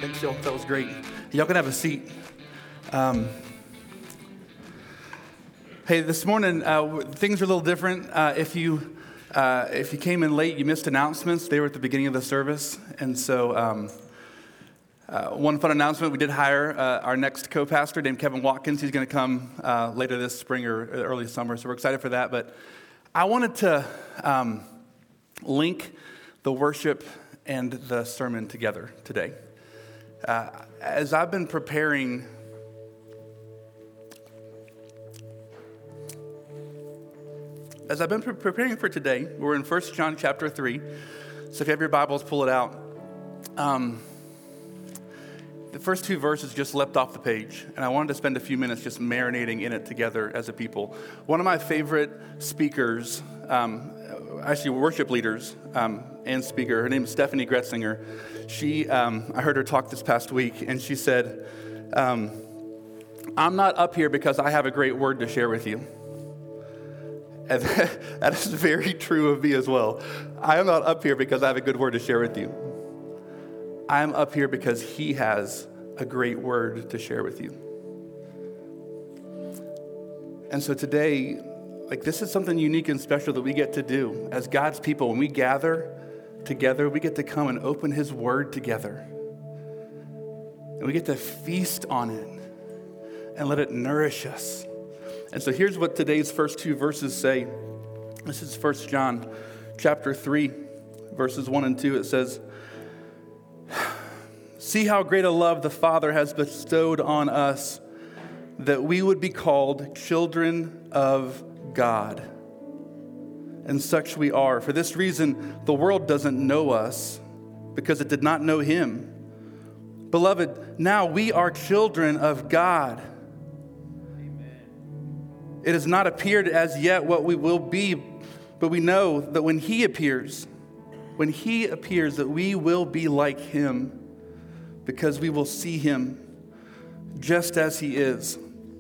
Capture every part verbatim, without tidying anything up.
Thanks, y'all. That was great. Y'all can have a seat. Um, hey, this morning, uh, things are a little different. Uh, if you uh, if you came in late, you missed announcements. They were at the beginning of the service. And so um, uh, one fun announcement, we did hire uh, our next co-pastor named Kevin Watkins. He's going to come uh, later this spring or early summer, so we're excited for that. But I wanted to um, link the worship and the sermon together today. Uh, as I've been preparing, as I've been pre- preparing for today, we're in First John chapter three. So if you have your Bibles, pull it out. Um, the first two verses just leapt off the page, and I wanted to spend a few minutes just marinating in it together as a people. One of my favorite speakers, um, actually worship leaders um, and speaker, her name is Stephanie Gretzinger. She, um, I heard her talk this past week, and she said, um, I'm not up here because I have a great word to share with you. And that, that is very true of me as well. I am not up here because I have a good word to share with you. I'm up here because he has a great word to share with you. And so today, like this is something unique and special that we get to do as God's people. When we gather together, we get to come and open his word together. And we get to feast on it and let it nourish us. And so here's what today's first two verses say. This is First John chapter three, verses one and two. It says, "See how great a love the Father has bestowed on us, that we would be called children of God. And such we are. For this reason, the world doesn't know us, because it did not know him. Beloved, now we are children of God. Amen. It has not appeared as yet what we will be, but we know that when he appears, when he appears, that we will be like him, because we will see him just as he is."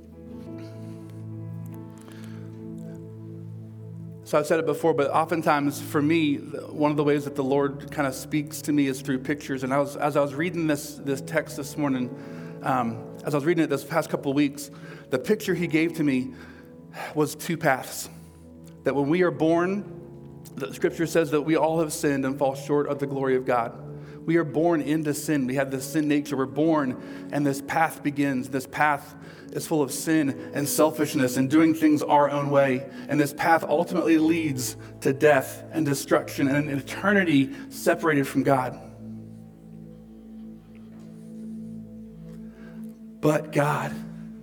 So I've said it before, but oftentimes for me, one of the ways that the Lord kind of speaks to me is through pictures. And I was, as I was reading this this text this morning, um, as I was reading it this past couple of weeks, the picture he gave to me was two paths. That when we are born, the scripture says that we all have sinned and fall short of the glory of God. We are born into sin. We have this sin nature. We're born, and this path begins. This path is full of sin and selfishness and doing things our own way. And this path ultimately leads to death and destruction and an eternity separated from God. But God,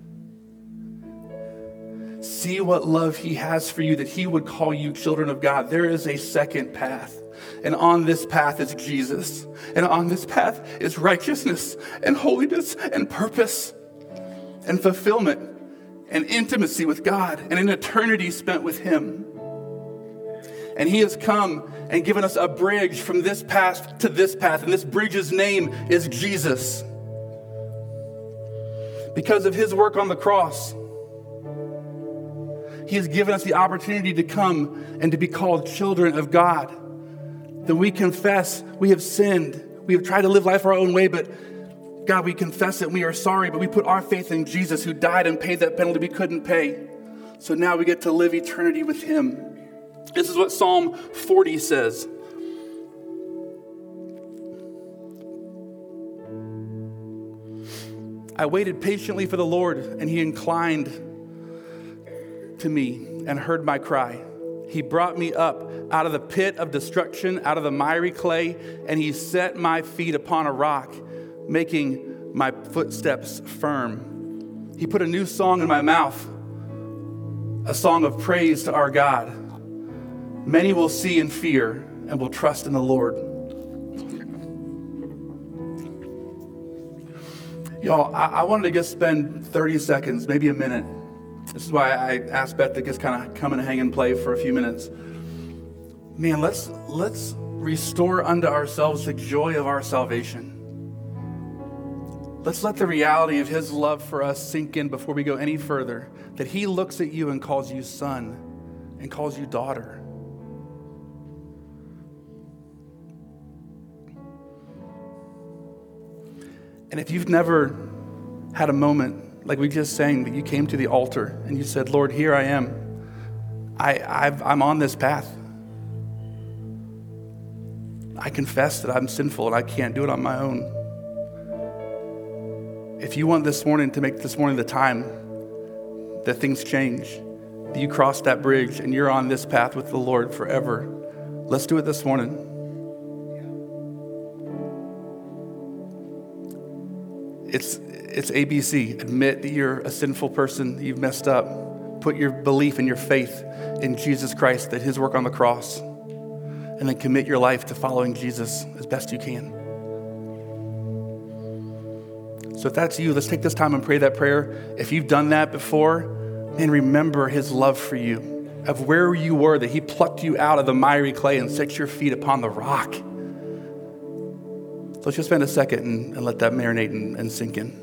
see what love he has for you, that he would call you children of God. There is a second path. And on this path is Jesus. And on this path is righteousness and holiness and purpose and fulfillment and intimacy with God and an eternity spent with him. And he has come and given us a bridge from this path to this path. And this bridge's name is Jesus. Because of his work on the cross, he has given us the opportunity to come and to be called children of God. That we confess we have sinned. We have tried to live life our own way, but God, we confess it. We are sorry, but we put our faith in Jesus, who died and paid that penalty we couldn't pay. So now we get to live eternity with him. This is what Psalm forty says. "I waited patiently for the Lord, and he inclined to me and heard my cry. He brought me up out of the pit of destruction, out of the miry clay, and he set my feet upon a rock, making my footsteps firm. He put a new song in my mouth, a song of praise to our God. Many will see and fear and will trust in the Lord." Y'all, I, I wanted to just spend thirty seconds, maybe a minute. This is why I asked Beth to just kind of come and hang and play for a few minutes. Man, let's let's restore unto ourselves the joy of our salvation. Let's let the reality of his love for us sink in before we go any further. That he looks at you and calls you son and calls you daughter. And if you've never had a moment, like we just sang, that you came to the altar and you said, Lord, here I am. I, I've, I'm on this path. I confess that I'm sinful and I can't do it on my own. If you want this morning to make this morning the time that things change, that you cross that bridge and you're on this path with the Lord forever, let's do it this morning. It's it's A B C. Admit that you're a sinful person, you've messed up. Put your belief and your faith in Jesus Christ, that his work on the cross, and then commit your life to following Jesus as best you can. So if that's you, let's take this time and pray that prayer. If you've done that before, man, remember his love for you, of where you were, that he plucked you out of the miry clay and set your feet upon the rock. So let's just spend a second and, and let that marinate and, and sink in.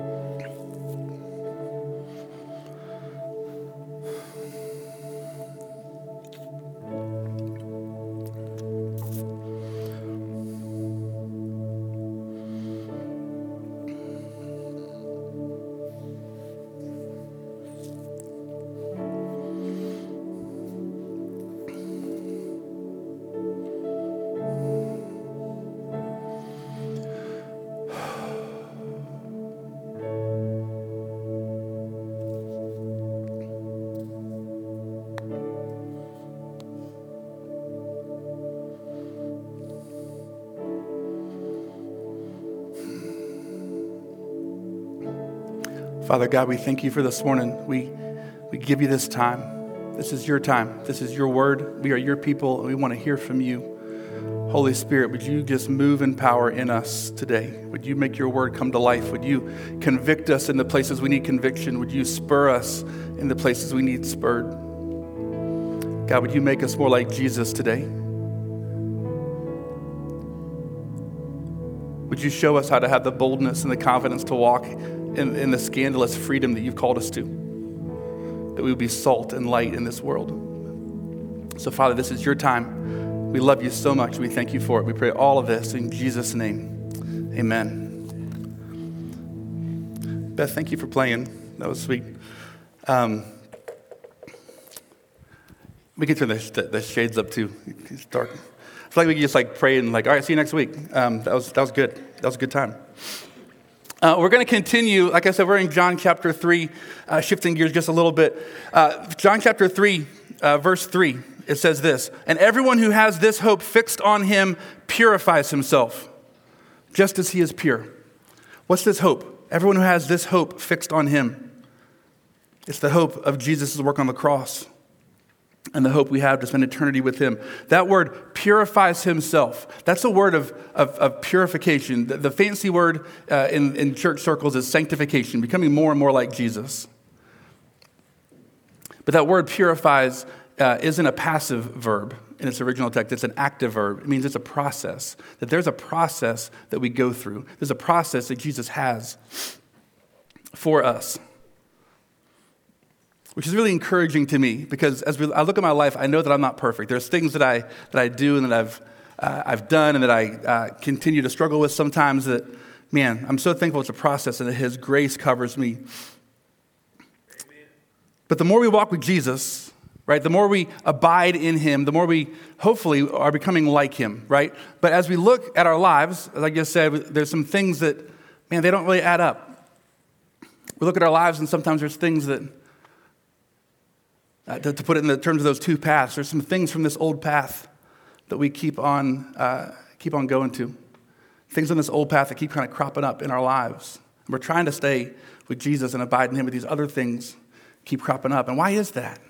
Father God, we thank you for this morning. We we give you this time. This is your time. This is your word. We are your people, and we want to hear from you. Holy Spirit, would you just move in power in us today? Would you make your word come to life? Would you convict us in the places we need conviction? Would you spur us in the places we need spurred? God, would you make us more like Jesus today? Would you show us how to have the boldness and the confidence to walk in, in the scandalous freedom that you've called us to, that we would be salt and light in this world. So Father, this is your time. We love you so much. We thank you for it. We pray all of this in Jesus' name. Amen. Beth, thank you for playing. That was sweet. Um, we can turn the, the, the shades up too. It's dark. I feel like we can just like pray and like, all right, see you next week. Um, that was that was good. That was a good time. Uh, we're going to continue. Like I said, we're in John chapter three, uh, shifting gears just a little bit. Uh, John chapter three, uh, verse three, it says this, and everyone who has this hope fixed on him purifies himself, just as he is pure. What's this hope? Everyone who has this hope fixed on him. It's the hope of Jesus' work on the cross and the hope we have to spend eternity with him. That word purifies himself. That's a word of, of, of purification. The, the fancy word uh, in, in church circles is sanctification, becoming more and more like Jesus. But that word purifies uh, isn't a passive verb in its original text. It's an active verb. It means it's a process, that there's a process that we go through. There's a process that Jesus has for us, which is really encouraging to me, because as we, I look at my life, I know that I'm not perfect. There's things that I that I do and that I've uh, I've done and that I uh, continue to struggle with sometimes. That, man, I'm so thankful it's a process and that his grace covers me. Amen. But the more we walk with Jesus, right, the more we abide in him, the more we hopefully are becoming like him, right? But as we look at our lives, as I just said, there's some things that, man, they don't really add up. We look at our lives and sometimes there's things that, Uh, to, to put it in the terms of those two paths, there's some things from this old path that we keep on uh, keep on going to. Things on this old path that keep kind of cropping up in our lives. And we're trying to stay with Jesus and abide in him, but these other things keep cropping up. And why is that?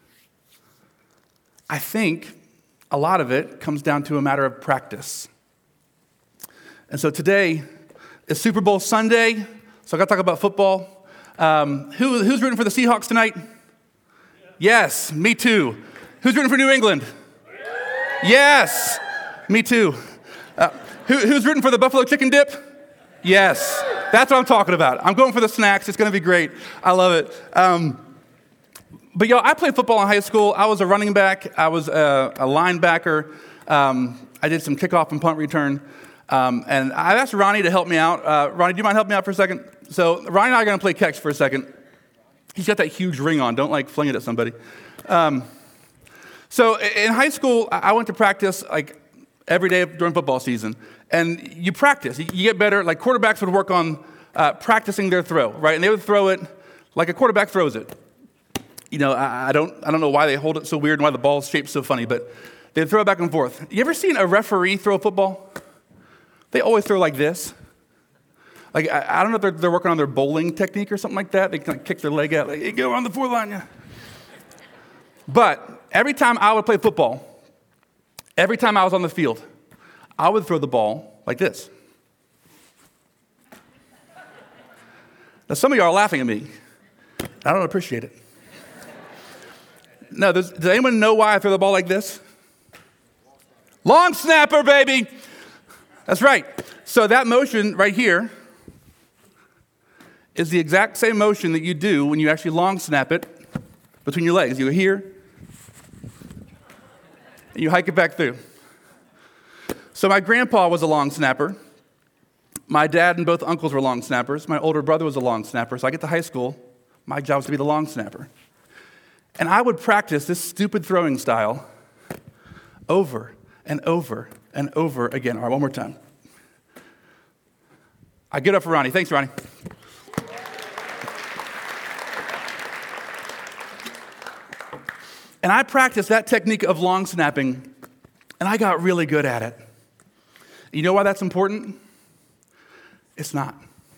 I think a lot of it comes down to a matter of practice. And so today is Super Bowl Sunday, so I got to talk about football. Um, who, who's rooting for the Seahawks tonight? Yes, me too. Who's rooting for New England? Yes, me too. Uh, who, who's rooting for the buffalo chicken dip? Yes, that's what I'm talking about. I'm going for the snacks. It's going to be great. I love it. Um, but y'all, I played football in high school. I was a running back. I was a, a linebacker. Um, I did some kickoff and punt return. Um, and I asked Ronnie to help me out. Uh, Ronnie, do you mind helping me out for a second? So Ronnie and I are going to play catch for a second. He's got that huge ring on. Don't like fling it at somebody. Um, so in high school, I went to practice like every day during football season. And you practice. You get better. Like quarterbacks would work on uh, practicing their throw, right? And they would throw it like a quarterback throws it. You know, I, I don't I don't know why they hold it so weird and why the ball's shaped so funny, but they'd throw it back and forth. You ever seen a referee throw a football? They always throw like this. Like, I, I don't know if they're, they're working on their bowling technique or something like that. They kind of kick their leg out, like, hey, go around the four line, yeah. But every time I would play football, every time I was on the field, I would throw the ball like this. Now, some of you are laughing at me. I don't appreciate it. No, does, does anyone know why I throw the ball like this? Long snapper, baby. That's right. So that motion right here is the exact same motion that you do when you actually long snap it between your legs. You go here, and you hike it back through. So my grandpa was a long snapper. My dad and both uncles were long snappers. My older brother was a long snapper. So I get to high school, my job was to be the long snapper. And I would practice this stupid throwing style over and over and over again. All right, one more time. I get up for Ronnie. Thanks, Ronnie. And I practiced that technique of long snapping, and I got really good at it. You know why that's important? It's not.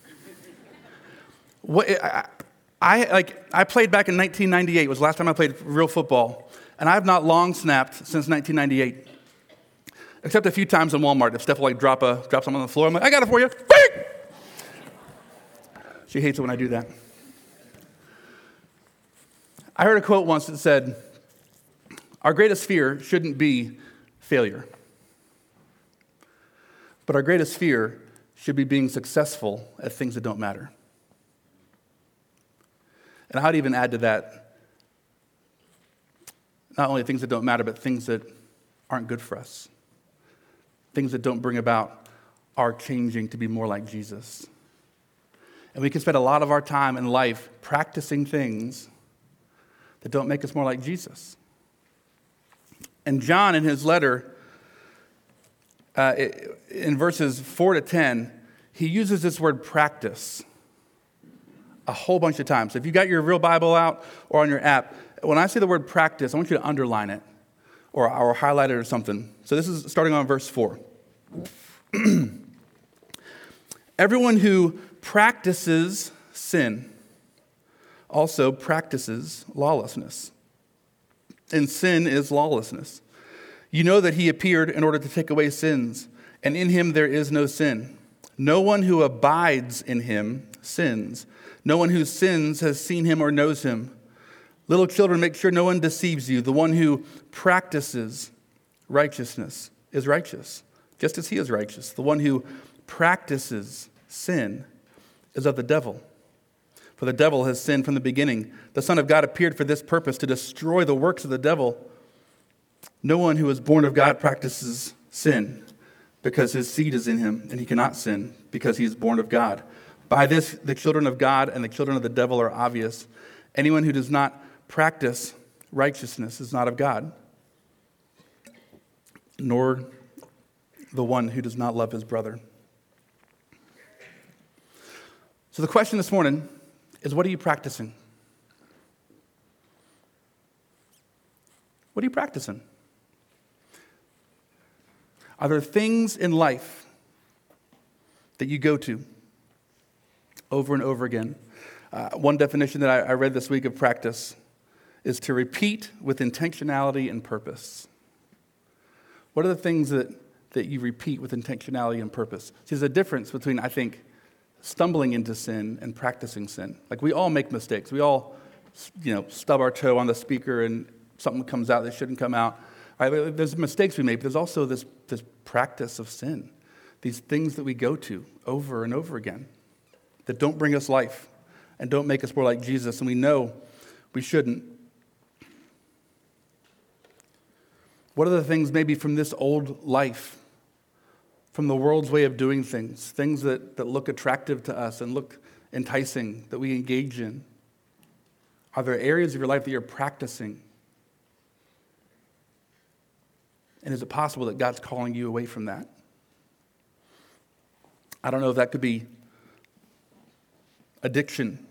What I, I like. I played back in nineteen ninety-eight. Was the last time I played real football, and I have not long snapped since nineteen ninety-eight. Except a few times in Walmart, if Steph will like drop a drop something on the floor, I'm like, I got it for you. Quick! She hates it when I do that. I heard a quote once that said, "Our greatest fear shouldn't be failure, but our greatest fear should be being successful at things that don't matter." And I'd even add to that, not only things that don't matter, but things that aren't good for us. Things that don't bring about our changing to be more like Jesus. And we can spend a lot of our time in life practicing things that don't make us more like Jesus. And John, in his letter, uh, in verses four to ten, he uses this word practice a whole bunch of times. So if you got your real Bible out or on your app, when I say the word practice, I want you to underline it or, or highlight it or something. So this is starting on verse four. Everyone who practices sin also practices lawlessness. And sin is lawlessness. You know that he appeared in order to take away sins, and in him there is no sin. No one who abides in him sins. No one who sins has seen him or knows him. Little children, make sure no one deceives you. The one who practices righteousness is righteous, just as he is righteous. The one who practices sin is of the devil. For the devil has sinned from the beginning. The Son of God appeared for this purpose, to destroy the works of the devil. No one who is born of God practices sin, because his seed is in him, and he cannot sin, because he is born of God. By this, the children of God and the children of the devil are obvious. Anyone who does not practice righteousness is not of God, nor the one who does not love his brother. So the question this morning is, what are you practicing? What are you practicing? Are there things in life that you go to over and over again? Uh, one definition that I, I read this week of practice is to repeat with intentionality and purpose. What are the things that, that you repeat with intentionality and purpose? See, there's a difference between, I think, stumbling into sin and practicing sin. Like, we all make mistakes. We all, you know, stub our toe on the speaker and something comes out that shouldn't come out. Right? There's mistakes we make, but there's also this, this practice of sin. These things that we go to over and over again that don't bring us life and don't make us more like Jesus, and we know we shouldn't. What are the things maybe from this old life from the world's way of doing things, things that, that look attractive to us and look enticing that we engage in? Are there areas of your life that you're practicing? And is it possible that God's calling you away from that? I don't know if that could be addiction,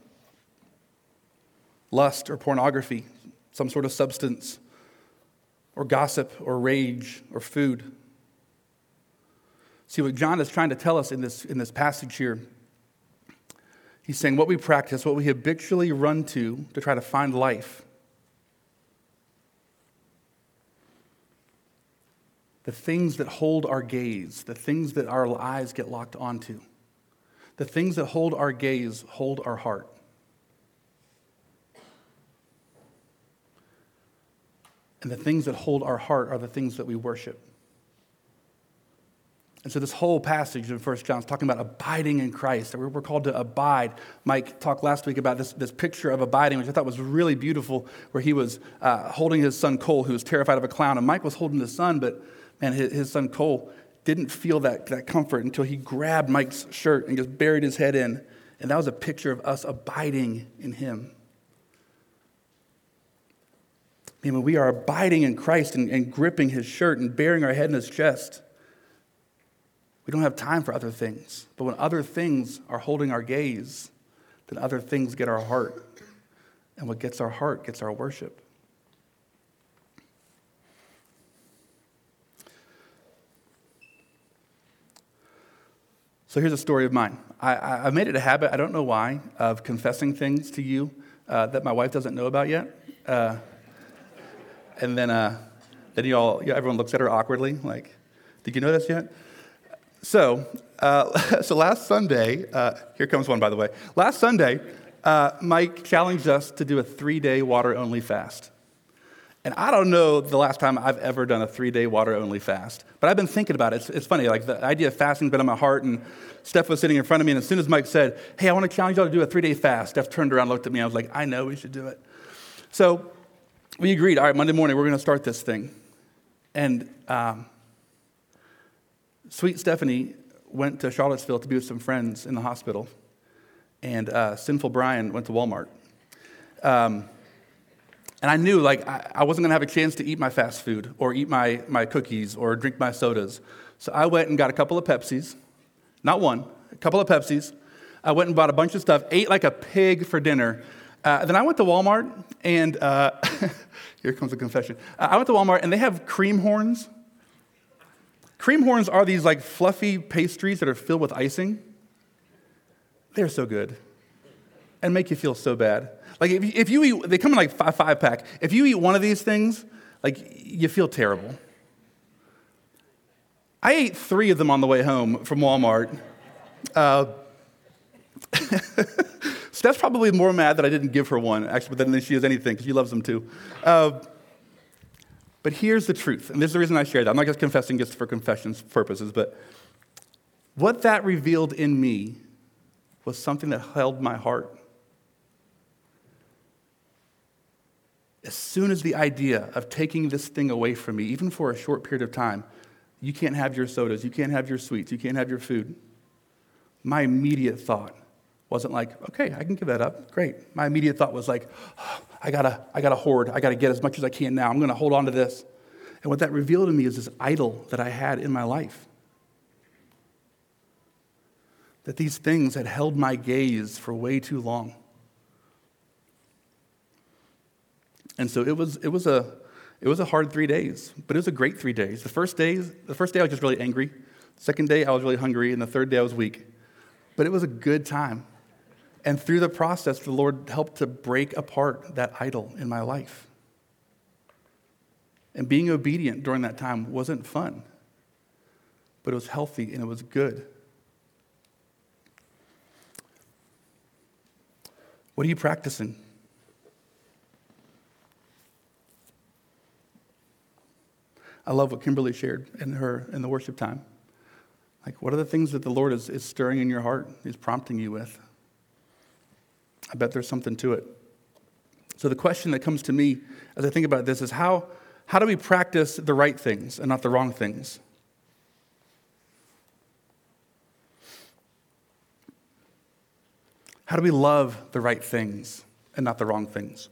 lust or pornography, some sort of substance, or gossip or rage or food. See, what John is trying to tell us in this, in this passage here, he's saying what we practice, what we habitually run to to try to find life, the things that hold our gaze, the things that our eyes get locked onto, the things that hold our gaze hold our heart. And the things that hold our heart are the things that we worship. And so this whole passage in First John is talking about abiding in Christ. We're called to abide. Mike talked last week about this, this picture of abiding, which I thought was really beautiful, where he was uh, holding his son Cole, who was terrified of a clown. And Mike was holding his son, but man, his, his son Cole didn't feel that, that comfort until he grabbed Mike's shirt and just buried his head in. And that was a picture of us abiding in him. I mean, when we are abiding in Christ and, and gripping his shirt and burying our head in his chest, we don't have time for other things. But when other things are holding our gaze, then other things get our heart. And what gets our heart gets our worship. So here's a story of mine. I, I, I've made it a habit, I don't know why, of confessing things to you uh, that my wife doesn't know about yet. Uh, and then uh, then you all, everyone looks at her awkwardly, like, did you know this yet? So, uh, so last Sunday, uh, here comes one, by the way. Last Sunday, uh, Mike challenged us to do a three-day water-only fast. And I don't know the last time I've ever done a three-day water-only fast, but I've been thinking about it. It's, it's funny, like the idea of fasting's been on my heart, and Steph was sitting in front of me, and as soon as Mike said, hey, I want to challenge y'all to do a three-day fast, Steph turned around and looked at me, and I was like, I know we should do it. So we agreed, all right, Monday morning, we're going to start this thing. And um, sweet Stephanie went to Charlottesville to be with some friends in the hospital, and uh, sinful Brian went to Walmart. Um, and I knew, like, I, I wasn't going to have a chance to eat my fast food or eat my, my cookies or drink my sodas. So I went and got a couple of Pepsis, not one, a couple of Pepsis. I went and bought a bunch of stuff, ate like a pig for dinner. Uh, then I went to Walmart, and uh, here comes a confession. Uh, I went to Walmart, and they have cream horns. Cream horns are these like fluffy pastries that are filled with icing. They're so good and make you feel so bad. Like if you, if you eat, they come in like five, five pack. If you eat one of these things, like you feel terrible. I ate three of them on the way home from Walmart. Uh, Steph's probably more mad that I didn't give her one, actually, than she is anything, because she loves them too. Uh, But here's the truth, and this is the reason I share that. I'm not just confessing just for confession's purposes, but what that revealed in me was something that held my heart. As soon as the idea of taking this thing away from me, even for a short period of time, you can't have your sodas, you can't have your sweets, you can't have your food, my immediate thought wasn't like, okay, I can give that up, great. My immediate thought was like, oh, I gotta, I gotta hoard, I gotta get as much as I can now, I'm gonna hold on to this. And what that revealed to me is this idol that I had in my life. That these things had held my gaze for way too long. And so it was, it was a, it was a hard three days, but it was a great three days. The first days, the first day I was just really angry. The second day I was really hungry, and the third day I was weak. But it was a good time. And through the process, the Lord helped to break apart that idol in my life. And being obedient during that time wasn't fun, but it was healthy and it was good. What are you practicing? I love what Kimberly shared in her in the worship time. Like, what are the things that the Lord is, is stirring in your heart, is prompting you with? I bet there's something to it. So the question that comes to me as I think about this is how, how do we practice the right things and not the wrong things? How do we love the right things and not the wrong things?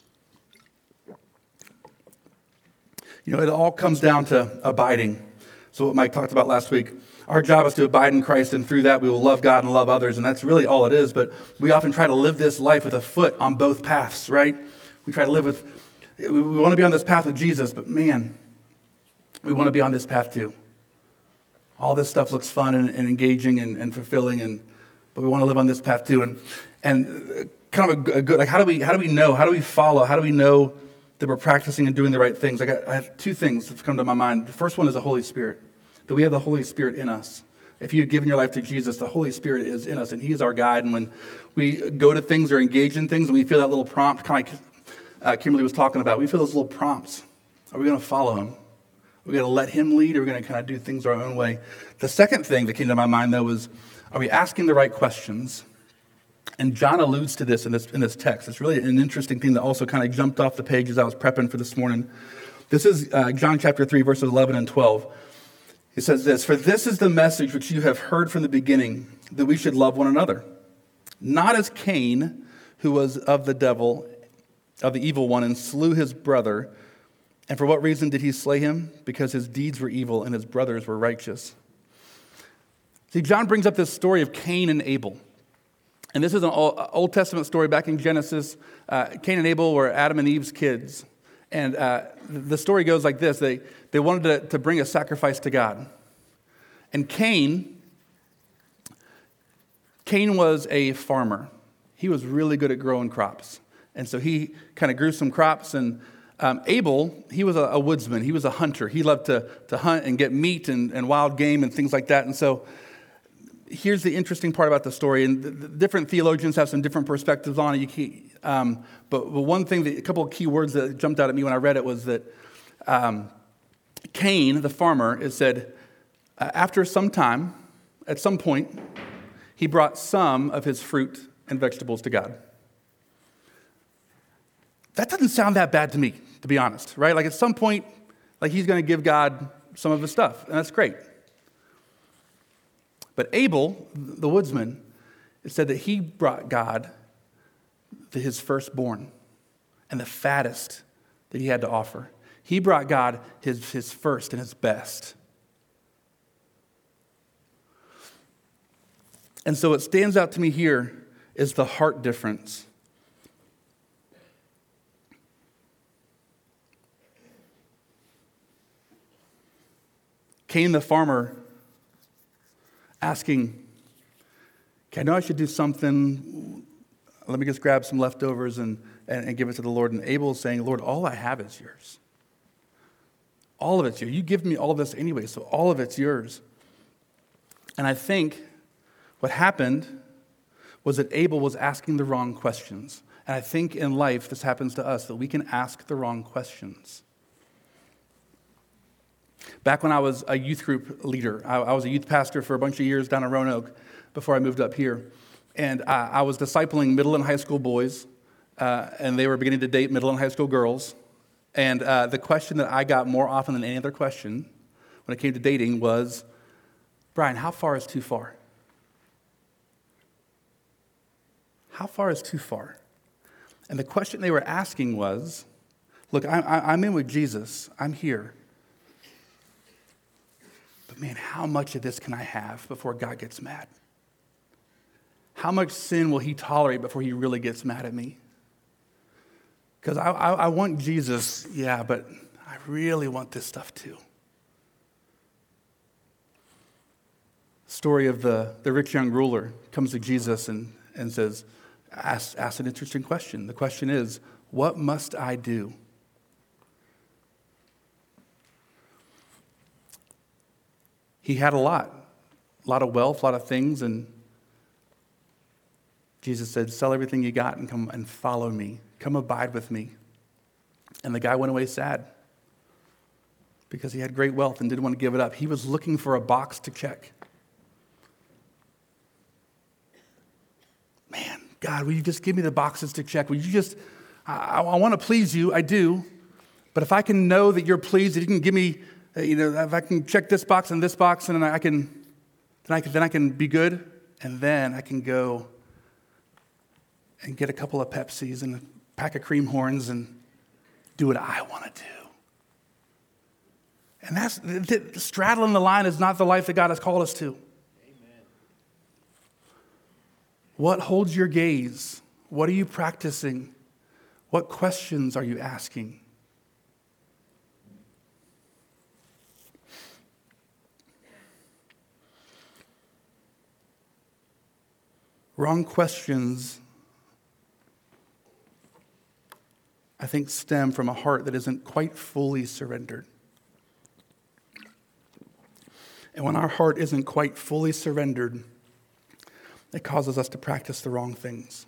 You know, it all comes down to abiding. So what Mike talked about last week, our job is to abide in Christ, and through that we will love God and love others, and that's really all it is. But we often try to live this life with a foot on both paths, right? We try to live with, we want to be on this path with Jesus, but man, we want to be on this path too. All this stuff looks fun and, and engaging and, and fulfilling, and but we want to live on this path too. And and kind of a, a good, like how do we how do we know? How do we follow? How do we know that we're practicing and doing the right things? I got I have two things that have come to my mind. The first one is the Holy Spirit. That we have the Holy Spirit in us. If you've given your life to Jesus, the Holy Spirit is in us, and He is our guide. And when we go to things or engage in things, and we feel that little prompt, kind of like uh, Kimberly was talking about, we feel those little prompts. Are we going to follow Him? Are we going to let Him lead, or are we going to kind of do things our own way? The second thing that came to my mind, though, was, are we asking the right questions? And John alludes to this in this in this text. It's really an interesting thing that also kind of jumped off the page as I was prepping for this morning. This is uh, John chapter three, verses eleven and twelve. He says this, "For this is the message which you have heard from the beginning, that we should love one another. Not as Cain, who was of the devil, of the evil one, and slew his brother. And for what reason did he slay him? Because his deeds were evil and his brothers were righteous." See, John brings up this story of Cain and Abel. And this is an Old Testament story back in Genesis. Uh, Cain and Abel were Adam and Eve's kids. And uh, the story goes like this. They, they wanted to, to bring a sacrifice to God. And Cain, Cain was a farmer. He was really good at growing crops. And so he kind of grew some crops. And um, Abel, he was a, a woodsman. He was a hunter. He loved to, to hunt and get meat and, and wild game and things like that. And so here's the interesting part about the story, and the, the different theologians have some different perspectives on it. You can, um, but, but one thing, that, a couple of key words that jumped out at me when I read it was that um, Cain, the farmer, it said, uh, after some time, at some point, he brought some of his fruit and vegetables to God. That doesn't sound that bad to me, to be honest, right? Like at some point, like he's going to give God some of his stuff, and that's great. But Abel, the woodsman, it said that he brought God his firstborn and the fattest that he had to offer. He brought God his, his first and his best. And so what stands out to me here is the heart difference. Cain the farmer asking, okay, I know I should do something. Let me just grab some leftovers and, and, and give it to the Lord. And Abel is saying, Lord, all I have is yours. All of it's yours. You give me all this anyway, so all of it's yours. And I think what happened was that Abel was asking the wrong questions. And I think in life this happens to us, that we can ask the wrong questions. Back when I was a youth group leader, I, I was a youth pastor for a bunch of years down in Roanoke before I moved up here. And I, I was discipling middle and high school boys, uh, and they were beginning to date middle and high school girls. And uh, the question that I got more often than any other question when it came to dating was, Brian, how far is too far? How far is too far? And the question they were asking was, look, I, I, I'm in with Jesus. I'm here. But man, how much of this can I have before God gets mad? How much sin will He tolerate before He really gets mad at me? Because I, I, I want Jesus, yeah, but I really want this stuff too. Story of the, the rich young ruler comes to Jesus and, and says, ask, ask an interesting question. The question is, what must I do? He had a lot, a lot of wealth, a lot of things, and Jesus said, sell everything you got and come and follow me. Come abide with me. And the guy went away sad because he had great wealth and didn't want to give it up. He was looking for a box to check. Man, God, will you just give me the boxes to check? Will you just, I, I want to please you, I do. But if I can know that you're pleased, that you can give me, you know, if I can check this box and this box, and then I can, then I can, then I can be good, and then I can go and get a couple of Pepsis and a pack of cream horns and do what I want to do. And that's th- th- straddling the line is not the life that God has called us to. Amen. What holds your gaze? What are you practicing? What questions are you asking? Wrong questions, I think, stem from a heart that isn't quite fully surrendered. And when our heart isn't quite fully surrendered, it causes us to practice the wrong things.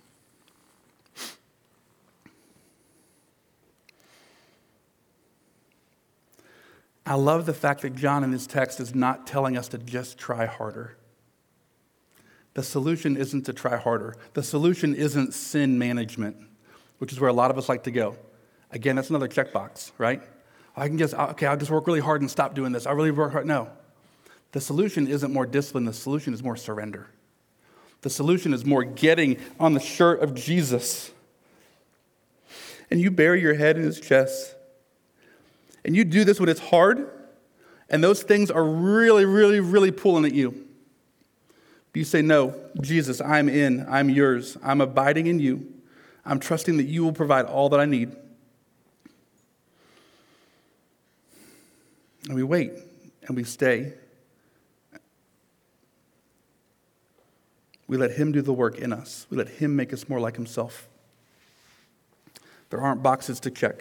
I love the fact that John in this text is not telling us to just try harder. The solution isn't to try harder. The solution isn't sin management, which is where a lot of us like to go. Again, that's another checkbox, right? I can just, okay, I'll just work really hard and stop doing this. I really work hard. No. The solution isn't more discipline. The solution is more surrender. The solution is more getting on the shirt of Jesus. And you bury your head in his chest. And you do this when it's hard, and those things are really, really, really pulling at you. But you say, no, Jesus, I'm in. I'm yours. I'm abiding in you. I'm trusting that you will provide all that I need. And we wait, and we stay. We let him do the work in us. We let him make us more like himself. There aren't boxes to check.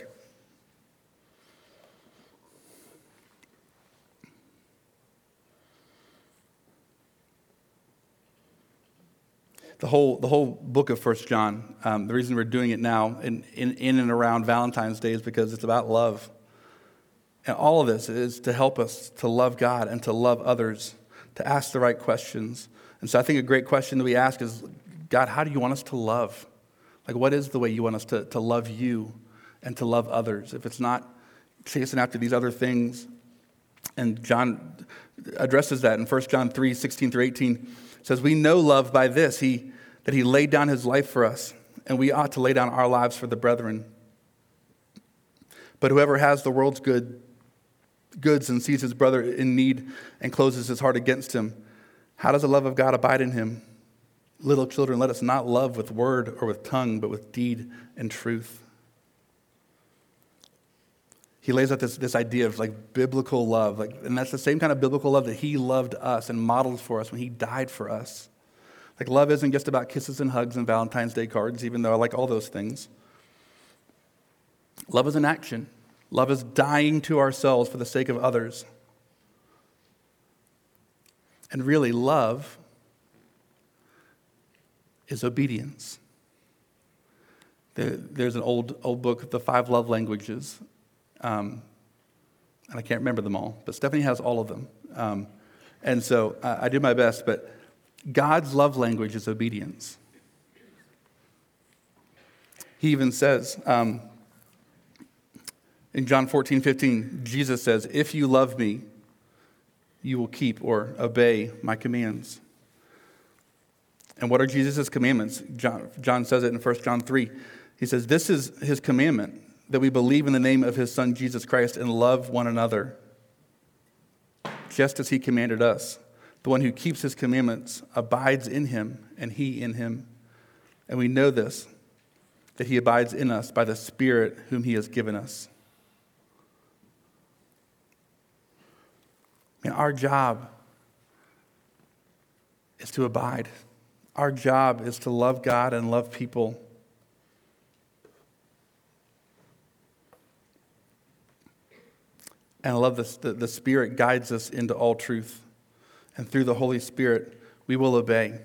The whole the whole book of First John, um, the reason we're doing it now in, in, in and around Valentine's Day is because it's about love. And all of this is to help us to love God and to love others, to ask the right questions. And so I think a great question that we ask is, God, how do you want us to love? Like, what is the way you want us to, to love you and to love others? If it's not chasing after these other things. And John addresses that in First John three, sixteen through eighteen. It says, we know love by this, he, that he laid down his life for us, and we ought to lay down our lives for the brethren. But whoever has the world's good goods and sees his brother in need and closes his heart against him, how does the love of God abide in him? Little children, let us not love with word or with tongue, but with deed and truth. He lays out this, this idea of like biblical love, like, and that's the same kind of biblical love that he loved us and modeled for us when he died for us. Like, love isn't just about kisses and hugs and Valentine's Day cards, even though I like all those things. Love is an action. Love is dying to ourselves for the sake of others. And really, love is obedience. There, there's an old old book, The Five Love Languages, um, and I can't remember them all, but Stephanie has all of them. Um, and so uh, I do my best, but God's love language is obedience. He even says, um, in John fourteen fifteen, Jesus says, if you love me, you will keep or obey my commands. And what are Jesus' commandments? John, John says it in First John three. He says, this is his commandment, that we believe in the name of his Son, Jesus Christ, and love one another, just as he commanded us. The one who keeps his commandments abides in him, and he in him. And we know this, that he abides in us by the Spirit whom he has given us. And our job is to abide. Our job is to love God and love people. And I love this, the, the Spirit guides us into all truth. And through the Holy Spirit, we will obey.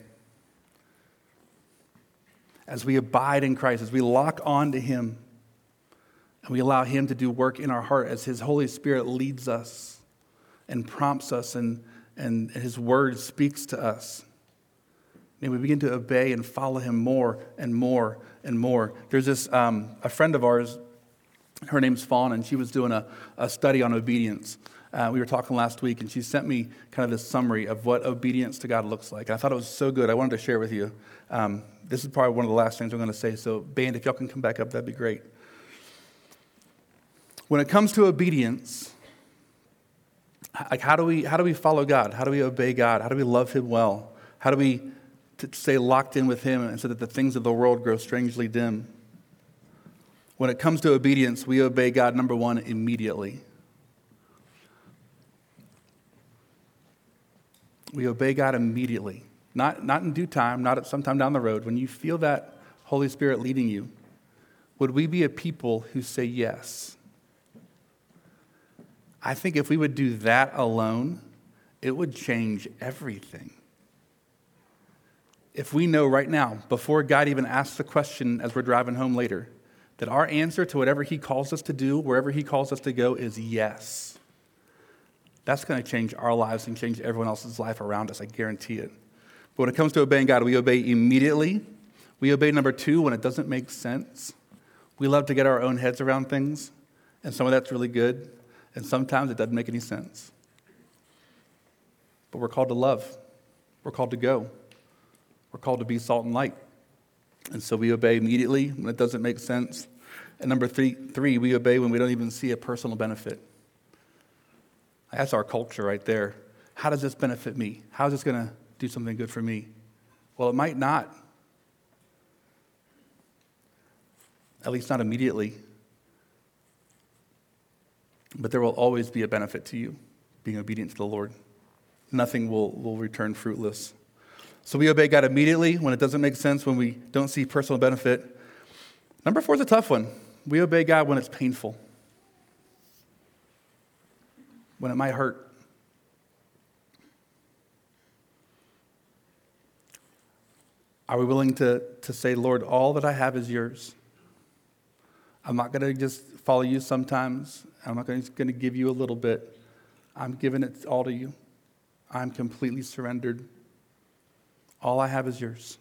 As we abide in Christ, as we lock on to him, and we allow him to do work in our heart as his Holy Spirit leads us and prompts us, and, and his word speaks to us. And we begin to obey and follow him more and more and more. There's this, um, a friend of ours, her name's Fawn, and she was doing a, a study on obedience. Uh, we were talking last week, and she sent me kind of this summary of what obedience to God looks like. And I thought it was so good. I wanted to share with you. Um, this is probably one of the last things I'm going to say. So, band, if y'all can come back up, that'd be great. When it comes to obedience, like how do we how do we follow God? How do we obey God? How do we love Him well? How do we t- stay locked in with Him and so that the things of the world grow strangely dim? When it comes to obedience, we obey God, number one, immediately. We obey God immediately. Not, not in due time, not at some time down the road. When you feel that Holy Spirit leading you, would we be a people who say yes? I think if we would do that alone, it would change everything. If we know right now, before God even asks the question as we're driving home later, that our answer to whatever He calls us to do, wherever He calls us to go, is yes, that's going to change our lives and change everyone else's life around us, I guarantee it. But when it comes to obeying God, we obey immediately. We obey, number two, when it doesn't make sense. We love to get our own heads around things, and some of that's really good. And sometimes it doesn't make any sense. But we're called to love. We're called to go. We're called to be salt and light. And so we obey immediately when it doesn't make sense. And number three, three, we obey when we don't even see a personal benefit. That's our culture right there. How does this benefit me? How is this going to do something good for me? Well, it might not. At least not immediately. But there will always be a benefit to you being obedient to the Lord. Nothing will, will return fruitless. So we obey God immediately when it doesn't make sense, when we don't see personal benefit. Number four is a tough one. We obey God when it's painful, when it might hurt. Are we willing to, to say, Lord, all that I have is yours? I'm not going to just follow you sometimes. I'm not going to give you a little bit. I'm giving it all to you. I'm completely surrendered. All I have is yours.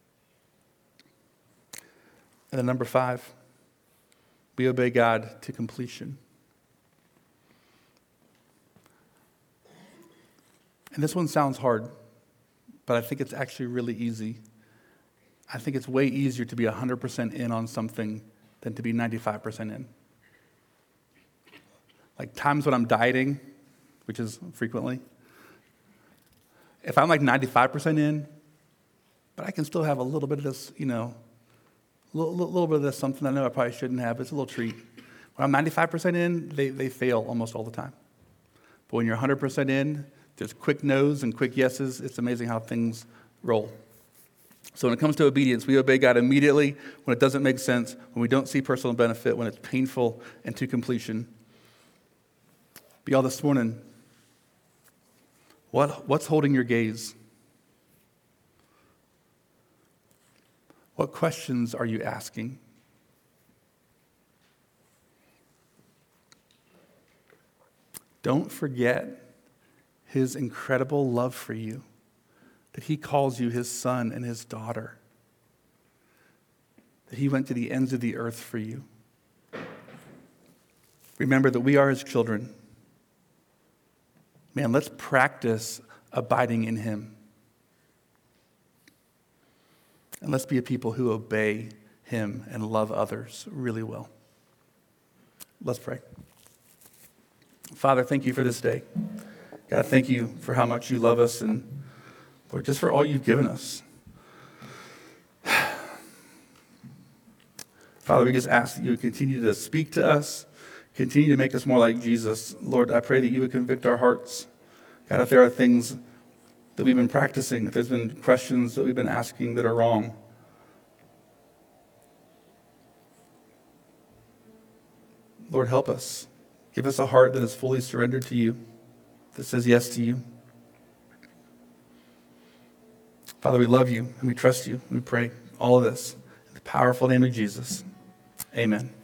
And then number five, we obey God to completion. And this one sounds hard, but I think it's actually really easy. I think it's way easier to be one hundred percent in on something than to be ninety-five percent in. Like times when I'm dieting, which is frequently, if I'm like ninety-five percent in, but I can still have a little bit of this, you know, a little, little bit of this, something I know I probably shouldn't have, it's a little treat. When I'm ninety-five percent in, they, they fail almost all the time. But when you're one hundred percent in, there's quick no's and quick yeses. It's amazing how things roll. So when it comes to obedience, we obey God immediately when it doesn't make sense, when we don't see personal benefit, when it's painful and to completion. But y'all, this morning, what, what's holding your gaze? What questions are you asking? Don't forget His incredible love for you, that He calls you His son and His daughter, that He went to the ends of the earth for you. Remember that we are His children. Man, let's practice abiding in Him. And let's be a people who obey Him and love others really well. Let's pray. Father, thank you for this day. God, thank you for how much you love us and, Lord, just for all you've given us. Father, we just ask that you would continue to speak to us, continue to make us more like Jesus. Lord, I pray that you would convict our hearts. God, if there are things that we've been practicing, if there's been questions that we've been asking that are wrong, Lord, help us. Give us a heart that is fully surrendered to you, that says yes to you. Father, we love you and we trust you. We pray all of this in the powerful name of Jesus. Amen.